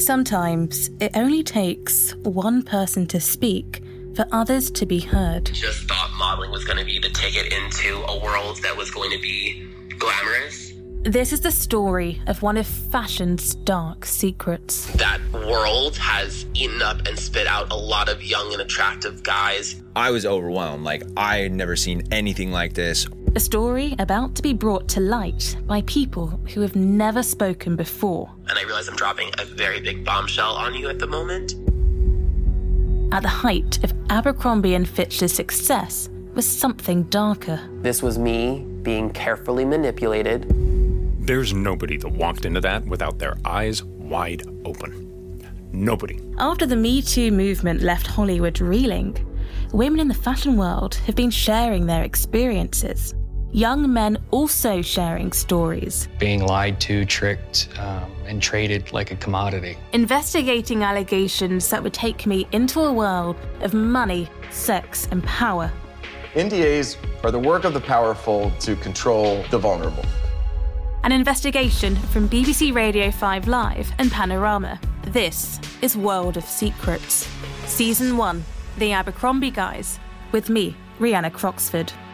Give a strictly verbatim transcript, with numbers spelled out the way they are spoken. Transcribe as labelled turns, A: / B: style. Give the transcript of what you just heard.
A: Sometimes it only takes one person to speak for others to be heard.
B: Just thought modeling was going to be the ticket into a world that was going to be glamorous.
A: This is the story of one of fashion's dark secrets.
B: That world has eaten up and spit out a lot of young and attractive guys.
C: I was overwhelmed. Like, I had never seen anything like this.
A: A story about to be brought to light by people who have never spoken before.
B: And I realize I'm dropping a very big bombshell on you at the moment.
A: At the height of Abercrombie and Fitch's success was something darker.
B: This was me being carefully manipulated.
D: There's nobody that walked into that without their eyes wide open. Nobody.
A: After the Me Too movement left Hollywood reeling, women in the fashion world have been sharing their experiences. Young men also sharing stories.
E: Being lied to, tricked, um, and traded like a commodity.
A: Investigating allegations that would take me into a world of money, sex, and power.
F: N D As are the work of the powerful to control the vulnerable.
A: An investigation from B B C Radio five Live and Panorama. This is World of Secrets. Season one, The Abercrombie Guys, with me, Rhianna Croxford.